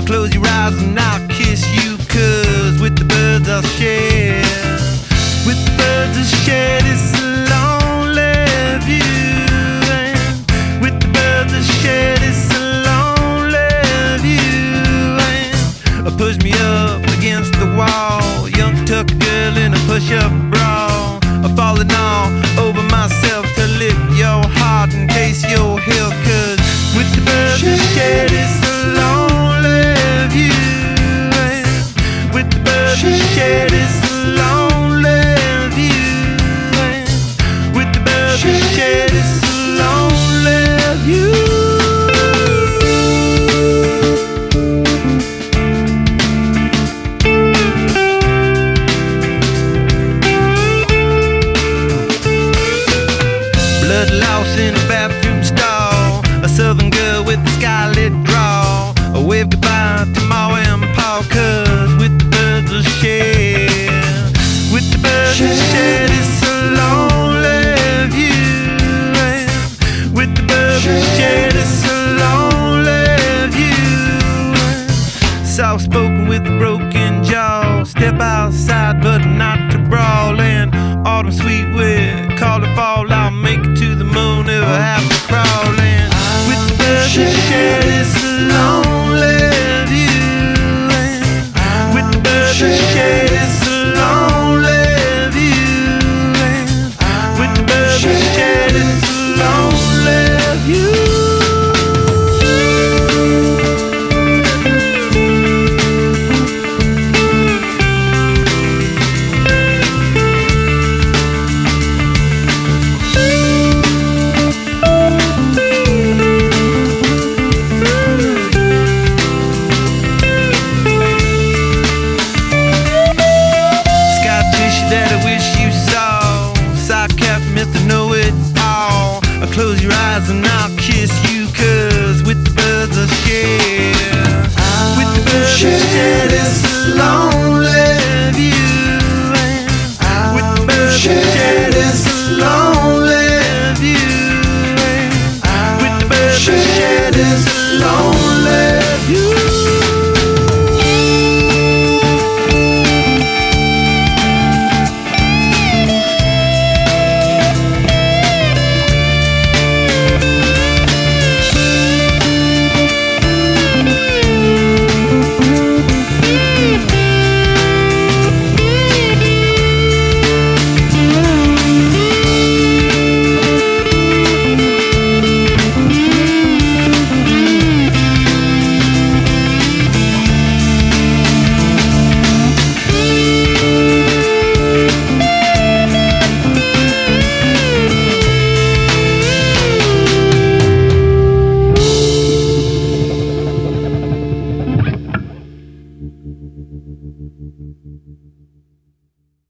Close your eyes and I'll kiss you, 'cause with the birds I'll share. With the birds I'll share this lonely view. And with the birds I'll share this lonely view. And push me up against the wall, young tuck girl in a push-up bra. Falling all over myself to lift your heart in case you're here, 'cause with the birds I'll share this lonely view. And with the birds I'll share this lonely view. And with the birds I'll share this lonely view. Blood lost in a bathroom stall, a southern girl with a skylit draw. A wave goodbye to Ma and Pa, 'cause with the birds I'll share. With the birds I'll share this lonely view. And with the birds I'll share this lonely view. Soft spoken with a broken jaw, step outside but not to brawl. And autumn sweet with call it fall, I'll make it to the moon if I have to crawl. And with the birds I'll share this lonely view. And with the birds I'll share this lonely view. And with the birds I'll share this lonely view. That I wish you saw, side cap Mr. Know-It-All. Close your eyes and I'll kiss you, 'cause with the birds I'll share.